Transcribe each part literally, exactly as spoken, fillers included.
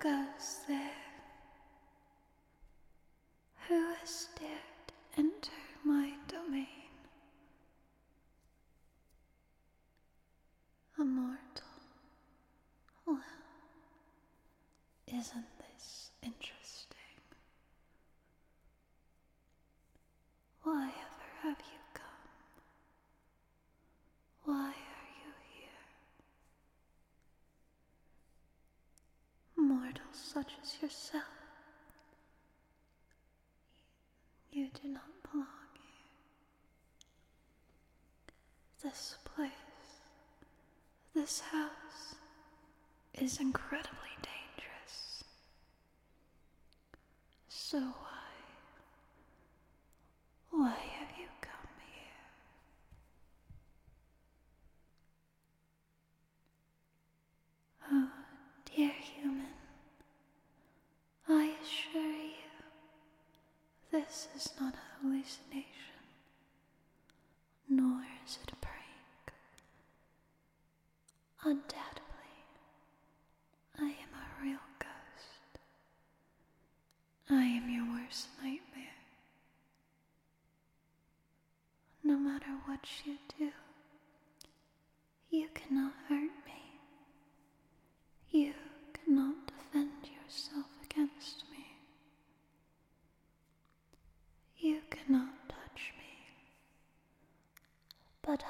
goes there? Who has dared enter my domain? A mortal. Well, isn't this interesting? Why ever have you come? Why are you here? Mortals such as yourself, you, you do not belong here. This place, this house, is incredibly dangerous. So why, why have you come here? Oh, dear human, I assure you, this is not a hallucination, nor is it a prank. Undoubtedly, I am a real ghost. I am your worst nightmare. No matter what you do, you cannot hurt me. You cannot defend yourself against me. You cannot touch me. But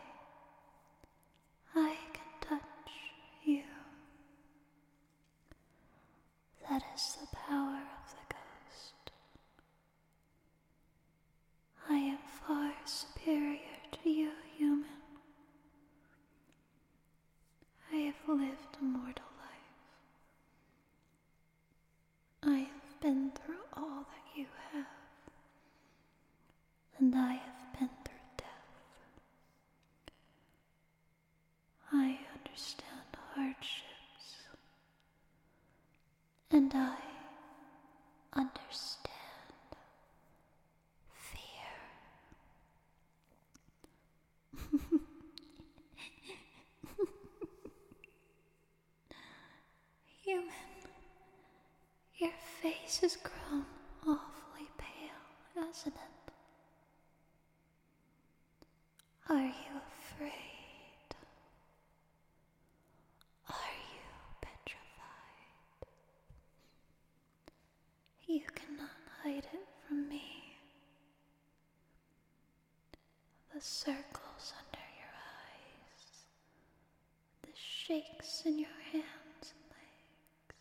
I, I can touch you. That is the power of the ghost. I am far superior to you, human. I have lived a mortal life. I have been through all that you have, and I have been through death. I understand hardships, and I understand fear. Human, your face has grown awfully pale, hasn't it? Are you afraid? Are you petrified? You cannot hide it from me. The circles under your eyes, the shakes in your hands and legs.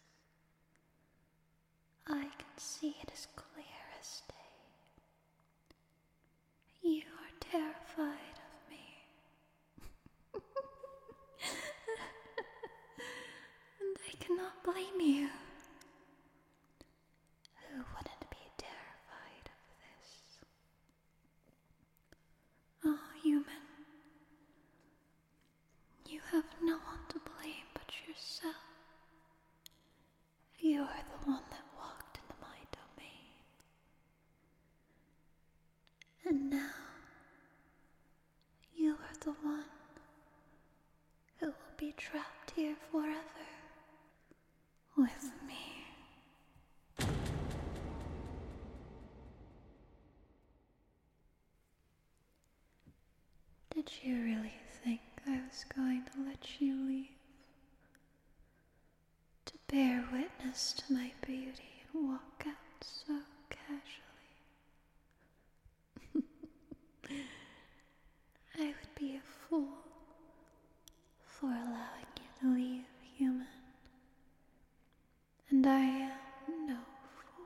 I can see it as clear as day. You are terrified of me. And I cannot blame you. Who wouldn't be terrified of this? Oh, human, you have no one to blame but yourself. You are the one that walked into my domain. And now, you are the one who will be trapped here forever with me. Did you really think I was going to let you leave? To bear witness to my beauty and walk out so casually? I would be a fool for allowing you to leave, human. And I am no fool.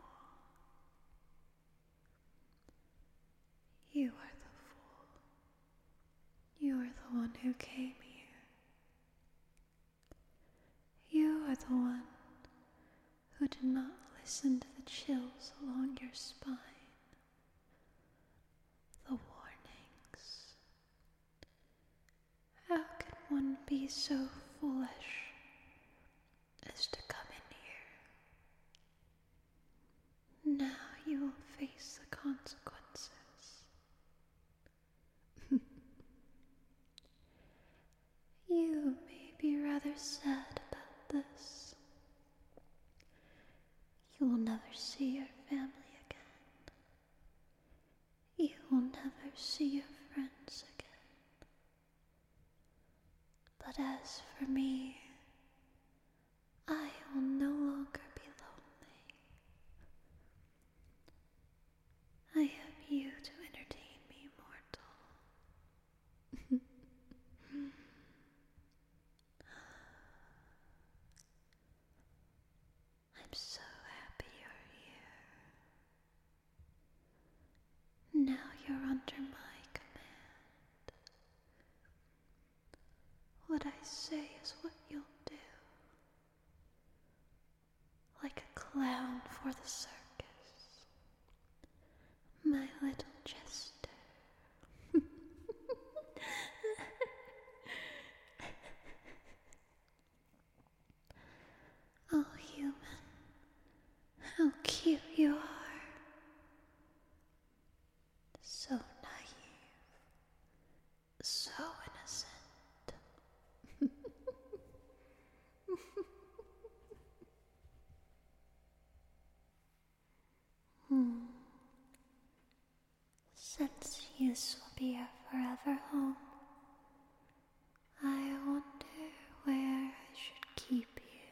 You are the fool. You are the one who came here. You are the one who did not listen to the chills along your spine, the warnings. How can one be so foolish as to come in here? Now you will face the consequences. You may be rather sad about this, under my command. What I say is what you'll do. Like a clown for the circus, my little jester. Oh, human, how cute you are. So naive, so innocent. Hmm. Since this will be our forever home, I wonder where I should keep you.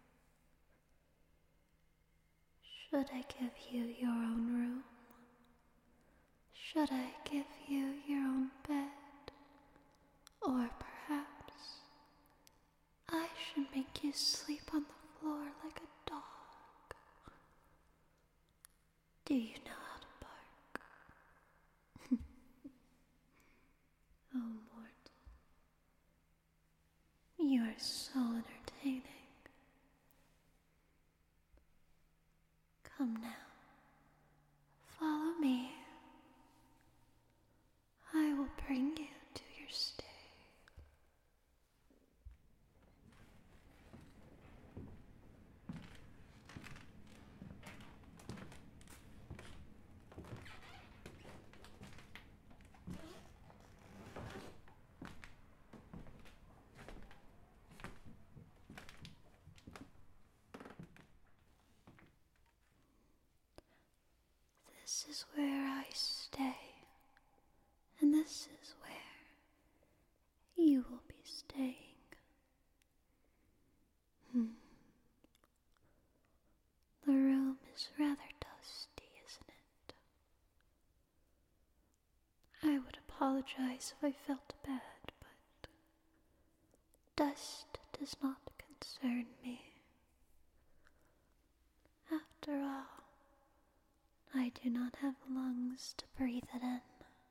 Should I give you your own room? Should I give you your own bed? Or perhaps I should make you sleep on the floor like a dog? Do you know how to bark? Oh, mortal, you are so entertaining. Come now, follow me. I will bring you to your stay. This is where I stay, and this is where you will be staying. Hmm. The room is rather dusty, isn't it? I would apologize if I felt bad, but dust does not concern me. After all, I do not have lungs to breathe it in.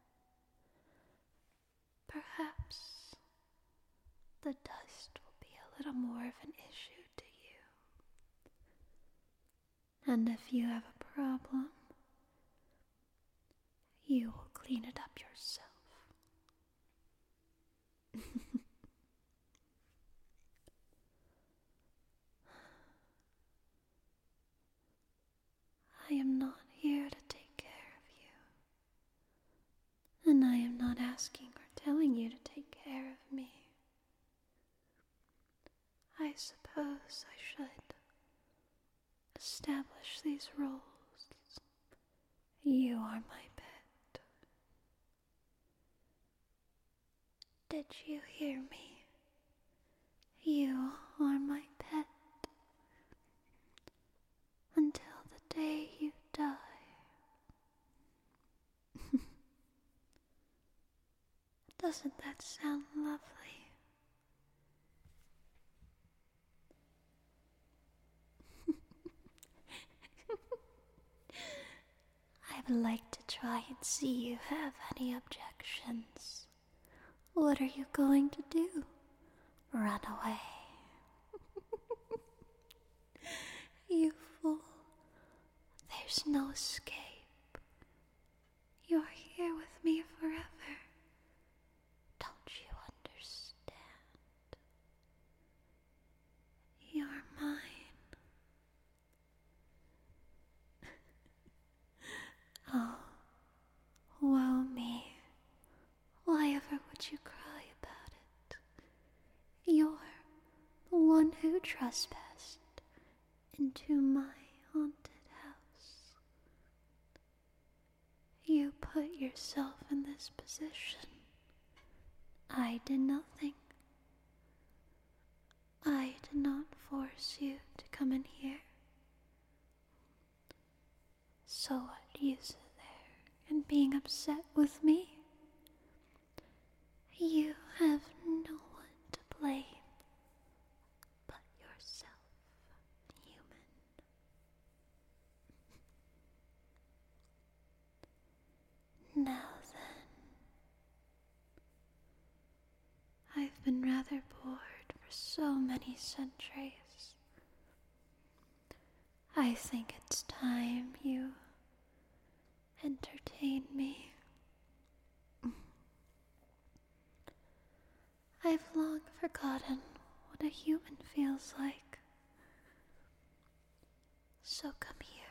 Perhaps the dust will be a little more of an issue to you. And if you have a problem, you will clean it up yourself. I am not here to take care of you, and I am not asking or telling you to take care of me. I suppose I should establish these roles. You are my pet. Did you hear me? You are my pet. Until the day you die. Doesn't that sound lovely? I would like to try and see you have any objections. What are you going to do? Run away? You fool. There's no escape. You're here with me forever. Don't you understand? You're mine. Oh, woe me. Why ever would you cry about it? You're the one who trespassed into my haunted house. You put yourself in this position. I did nothing. I did not force you to come in here. So what use is there in being upset with me? You have no one to blame but yourself, human. Now then, motherboard for so many centuries. I think it's time you entertain me. I've long forgotten what a human feels like. So come here.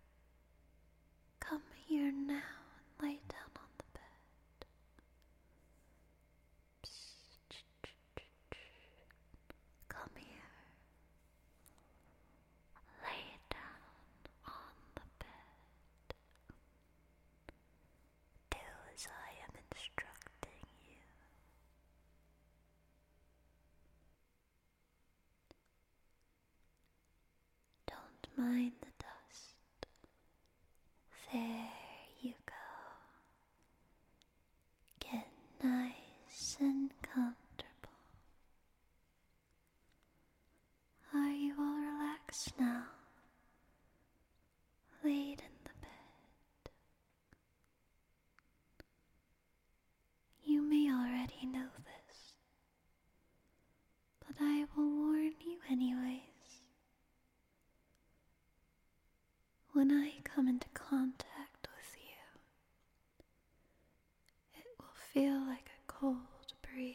Come here now and lay down on the bed. Psst. Come here. Lay down on the bed. Do as I am instructing you. Don't mind the dust. There you go. Get nice and comfortable. Are you all relaxed now? Laid in the bed. You may already know this, but I will warn you anyways. When I come into contact with you, it will feel like a cold breeze.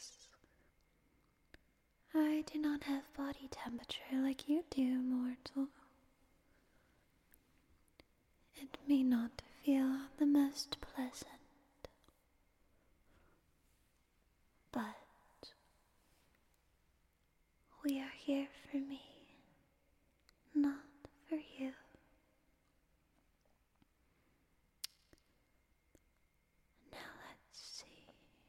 I do not have body temperature like you do, mortal. It may not feel the most pleasant, but we are here for me, not for you. Now let's see.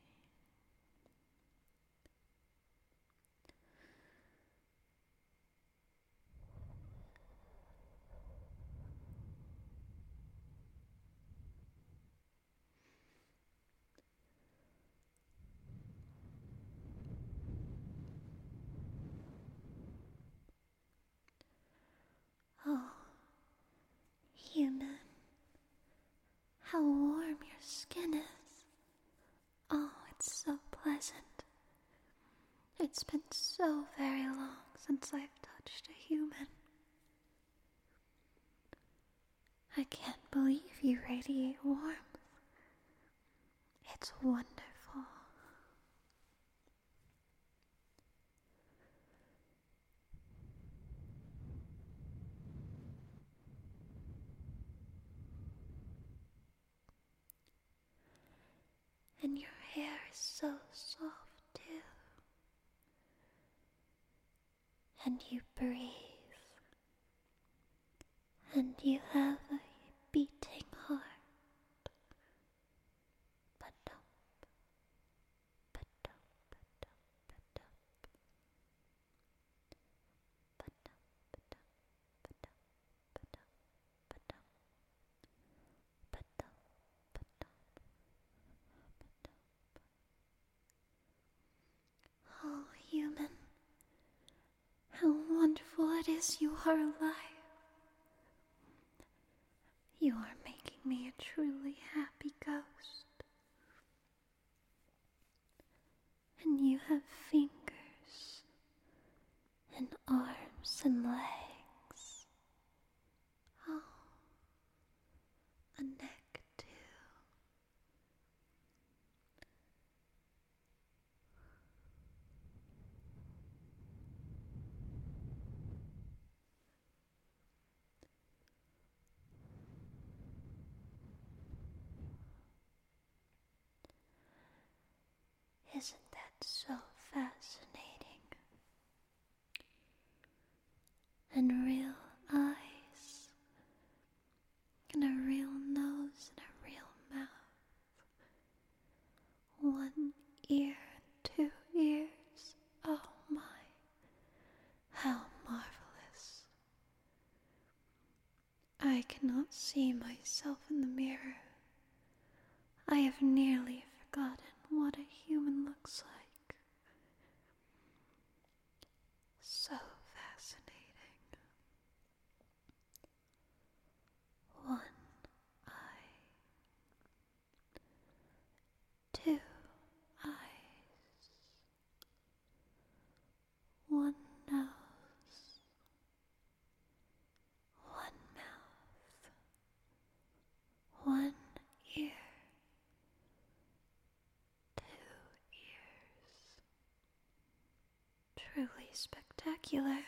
Oh, human, how warm your skin is. Oh, it's so pleasant. It's been so very long since I've touched a human. I can't believe you radiate warmth. It's wonderful. And your hair is so soft too. And you breathe. And you have a beating heart. Ba-dum, ba-dum, ba-dum, ba-dum. Ba-dum, ba-dum, ba-dum, ba-dum, ba-dum. Ba-dum, ba-dum, ba-dum. Oh, human, how wonderful it is you are alive. You are making me a truly happy ghost. And you have fingers and arms and legs. Oh, a neck too. Isn't that so fascinating? And real eyes, and a real nose, and a real mouth. One ear and two ears. Oh my, how marvelous. I cannot see myself in the mirror. I have nearly forgotten what a human looks like. So fascinating. One eye. Two eyes. truly spectacular.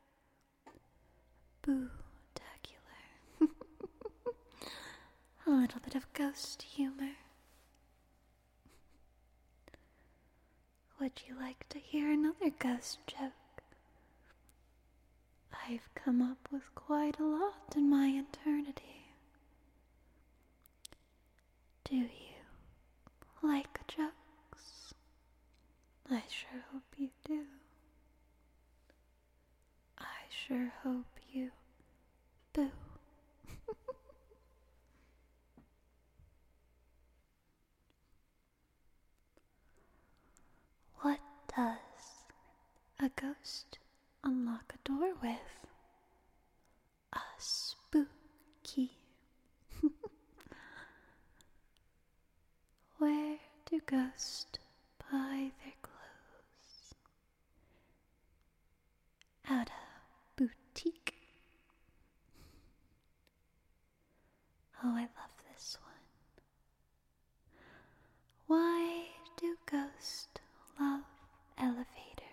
Boo-tacular. A little bit of ghost humor. Would you like to hear another ghost joke? I've come up with quite a lot in my eternity. Do you like jokes? I sure hope you do. I sure hope you boo. What does a ghost unlock a door with? A spooky. Where do ghosts buy their clothes? At a boutique. Oh, I love this one. Why do ghosts love elevators?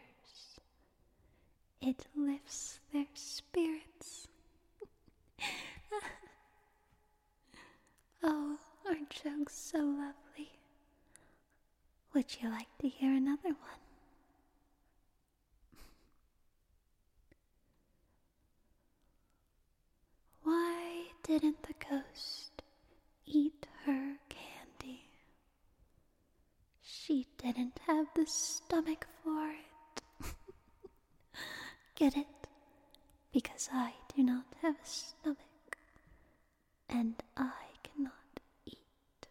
It lifts their spirits. Oh, aren't jokes so lovely? Would you like to hear another one? Why didn't the ghost eat her candy? She didn't have the stomach for it. Get it? Because I do not have a stomach, and I cannot eat.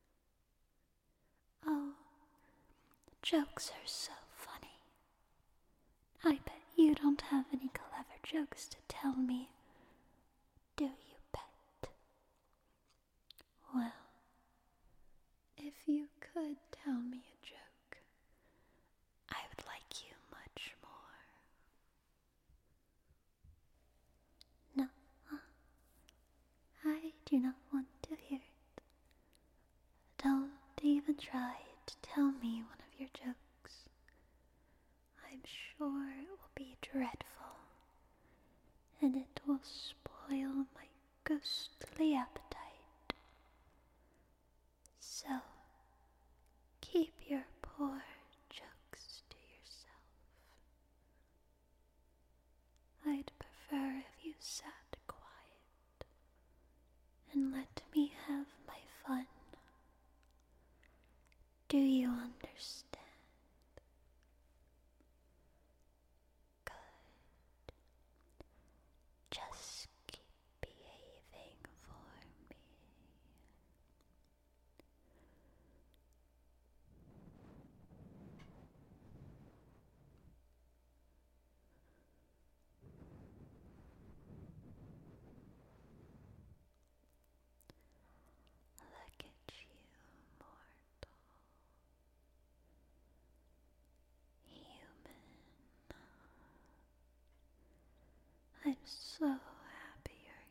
Oh, jokes are so funny. I bet you don't have any clever jokes to tell me, do you, pet? Well, if you could tell me a joke, I would like you much more. No, I do not want to hear it. Don't even try to tell me one of your jokes. I'm sure it will be dreadful, and it will spoil my ghostly appetite. So, keep your poor jokes to yourself. I'd prefer if you sat quiet and let me have my fun. Do you understand? Good. Just keep behaving for me. Look at you, mortal. Human. I'm so happy you're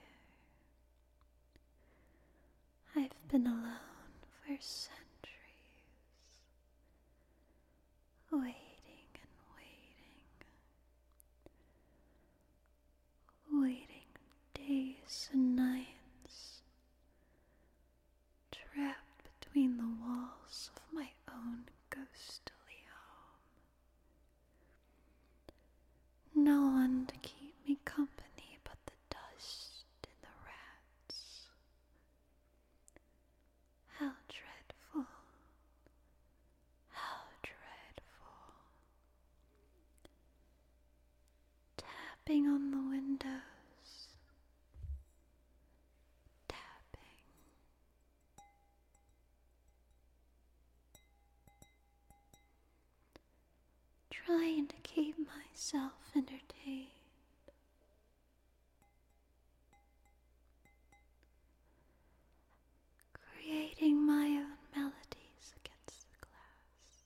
here. I've been alone for centuries, waiting and waiting, waiting days and nights, trapped between the walls of my own ghostly home. No one to keep me company but the dust and the rats. How dreadful, how dreadful. Tapping on the windows, tapping. Trying to keep myself entertained. Creating my own melodies against the glass.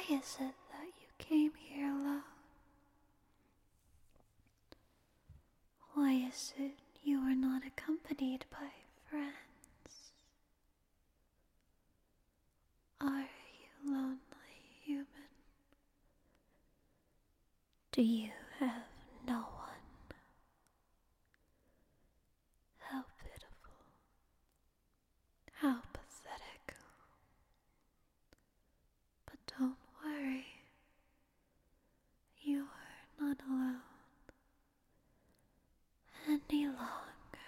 Why is it that you came here alone? Why is it you are not accompanied by friends? Are you lonely, human? Do you have no one? How pitiful. How pathetic. But don't worry. You are not alone any longer.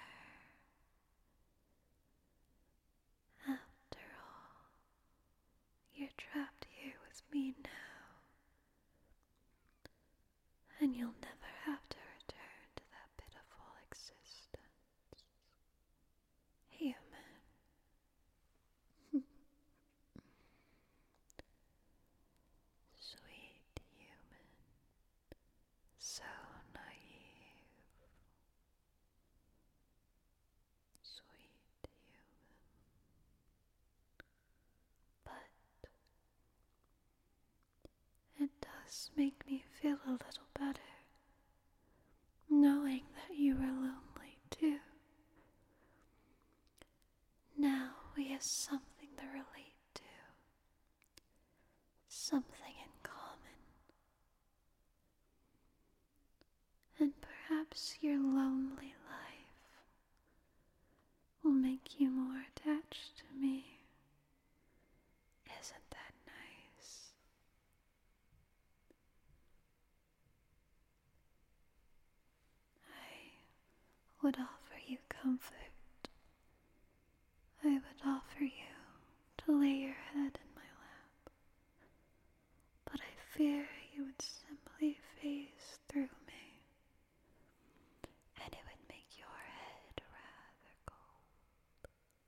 After all, you're trapped here with me now, and you'll never have to return to that pitiful existence. Human. Sweet human. So naive. Sweet human. But it does make me feel a little better, knowing that you are lonely too. Now we have something to relate to, something in common. And perhaps your lonely life will make you more attached to me. Isn't that nice? I would offer you comfort. I would offer you to lay your head in my lap. But I fear you would simply phase through me, and it would make your head rather cold.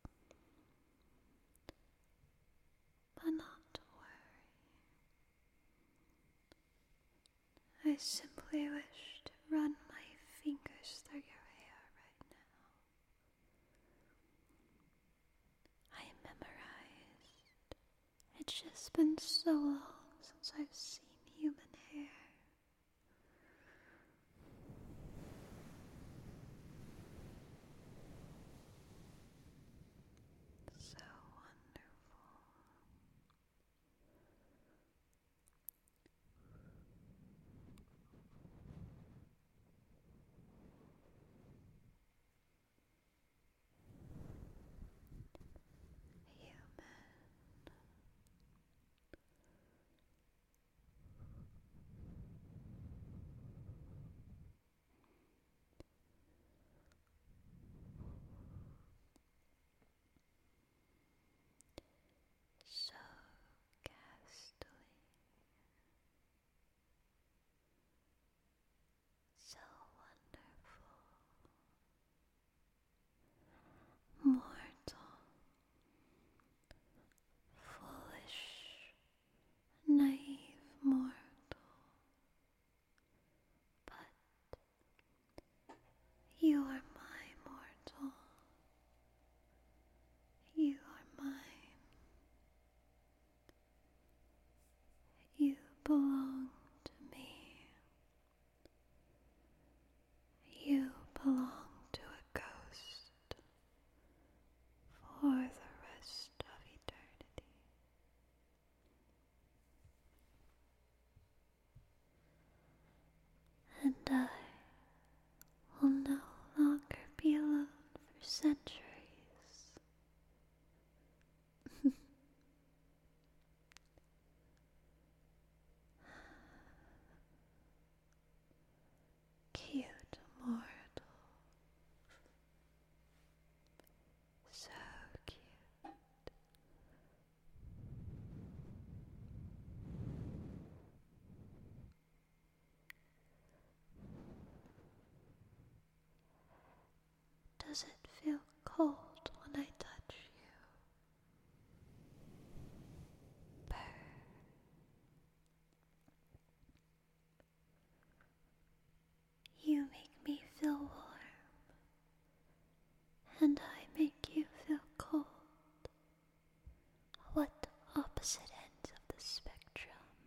But not to worry. I simply wish to run my fingers through your hair right now. I memorized. It's just been so long since I've seen human hair. So wonderful. Human. So ghastly, so wonderful, mortal, foolish, naive mortal. But you are my mortal. You are mine. You belong to me. You belong to a ghost for the rest of eternity. And I will no longer be alone for centuries. Cute mortal. So cute. Does it feel cold when I touch you? Purr. You make me feel warm, and I make you feel cold. What opposite ends of the spectrum?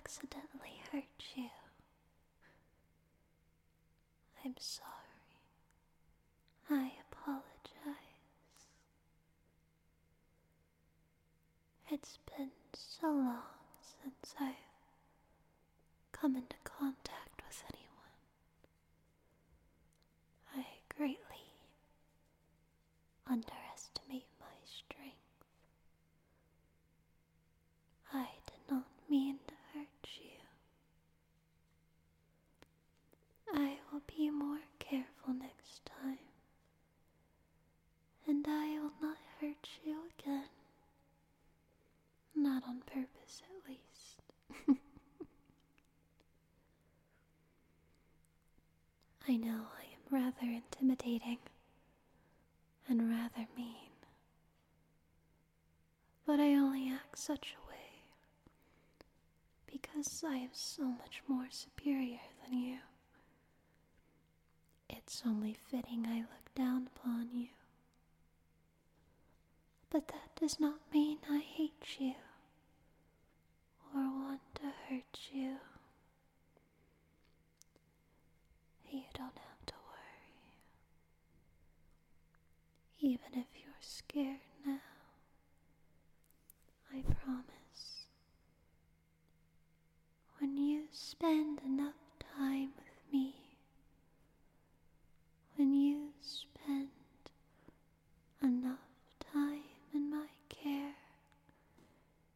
accidentally hurt you. I'm sorry. I apologize. It's been so long since I've come into contact with anyone. I greatly underestimate my strength. I did not mean to hurt you. I will be more careful next time, and I will not hurt you again. Not on purpose, at least. I know I am rather intimidating and rather mean, but I only act such a way because I am so much more superior than you. It's only fitting I look down upon you. But that does not mean I hate you or want to hurt you. You don't have to worry. Even if you're scared now, I promise. When you spend enough time with me, when you spend enough time in my care,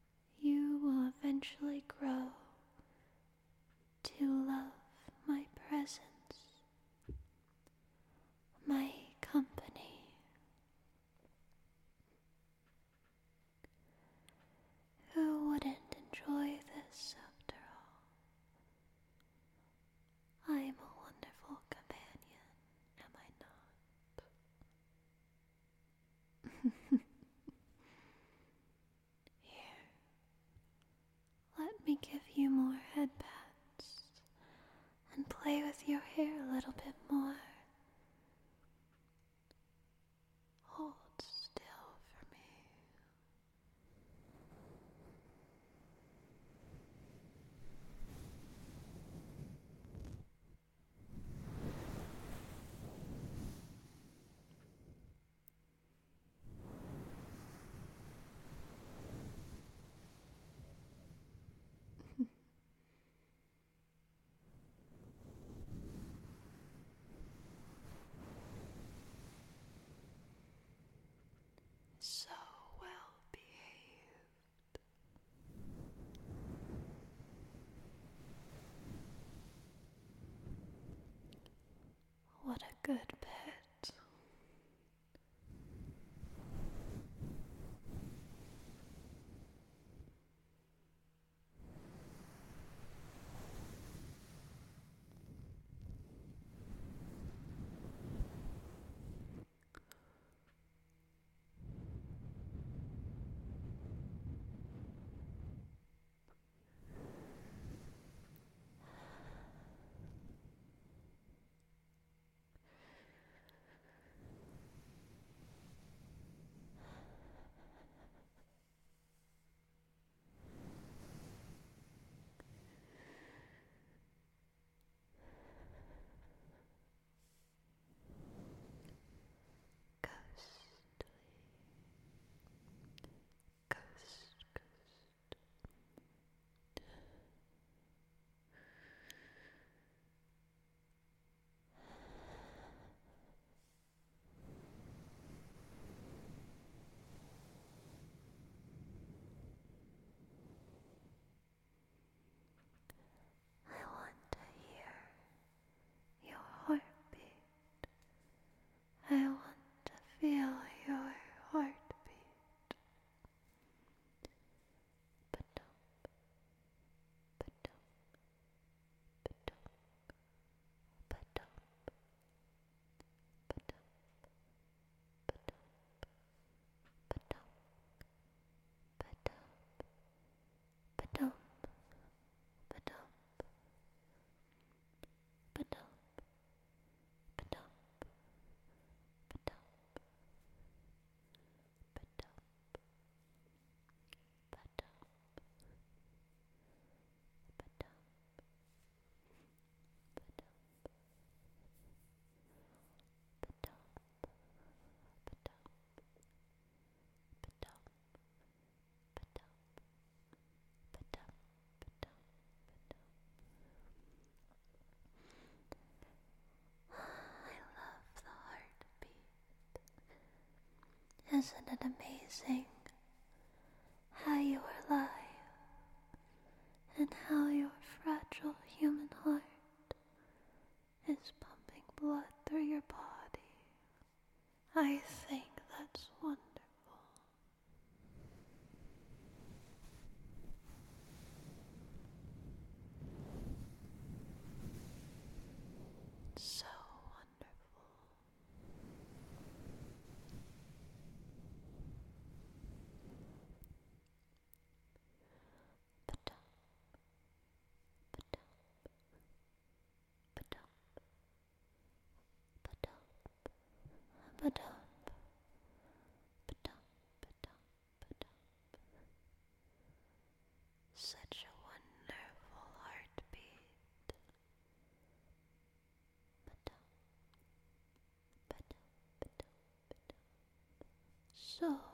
Isn't it amazing how you are alive and how your fragile human heart is pumping blood through your body? I think that's wonderful. So wonderful. Ba-dum, ba-dum, ba-dum, ba-dum, ba-dum, ba-dum, ba-dum, ba-dum. Such a wonderful heartbeat. Ba-dum, ba-dum, ba-dum, ba-dum. So